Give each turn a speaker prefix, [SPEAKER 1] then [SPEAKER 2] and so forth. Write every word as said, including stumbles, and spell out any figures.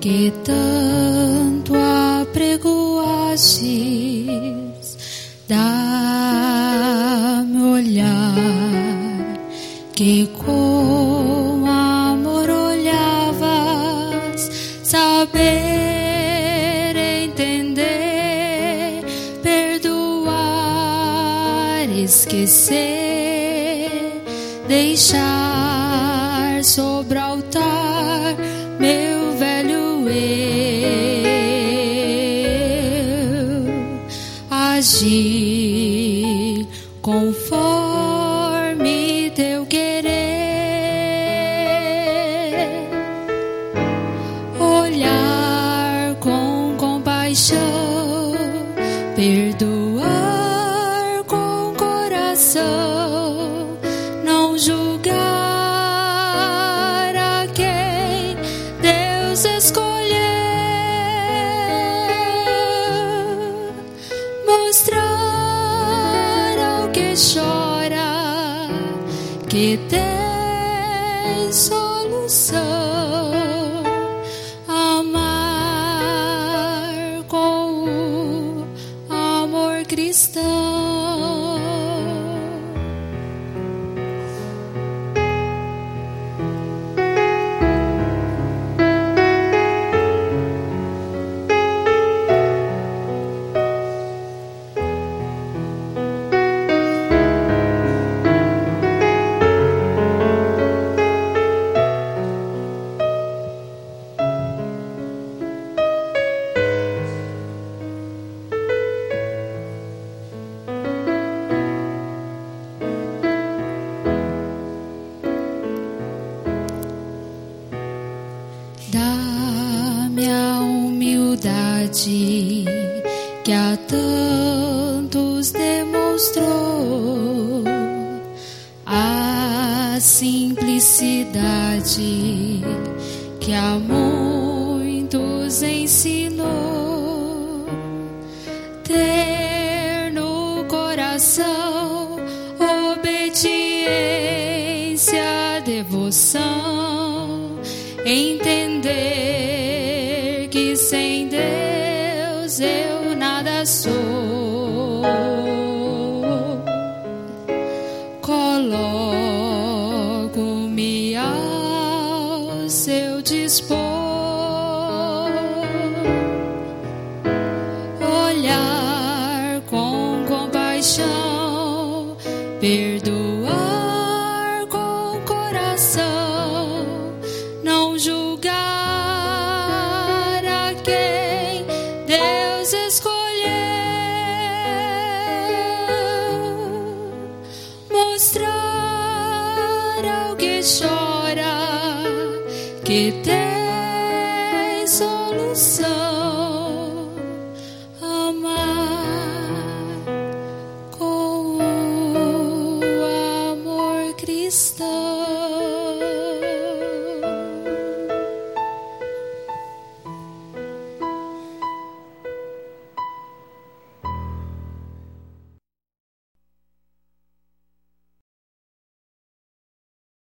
[SPEAKER 1] que tanto apregoastes, dá-me olhar, que com amor olhavas, saber entender, perdoar, esquecer, deixar sobre o altar meu velho eu, agir conforme teu querer, olhar com compaixão, perdoar com coração, não julgar a quem Deus escolheu, mostrar ao que chora que tem solução, amar com o amor cristão. Dá-me a humildade que a tantos demonstrou, a simplicidade que a muitos ensinou, ter no coração obediência, devoção, entender que sem Deus eu nada sou, coloco-me ao seu dispor, olhar com compaixão, perdoar com coração, não julgar a quem Deus escolheu, mostrar ao que chora que tem solução.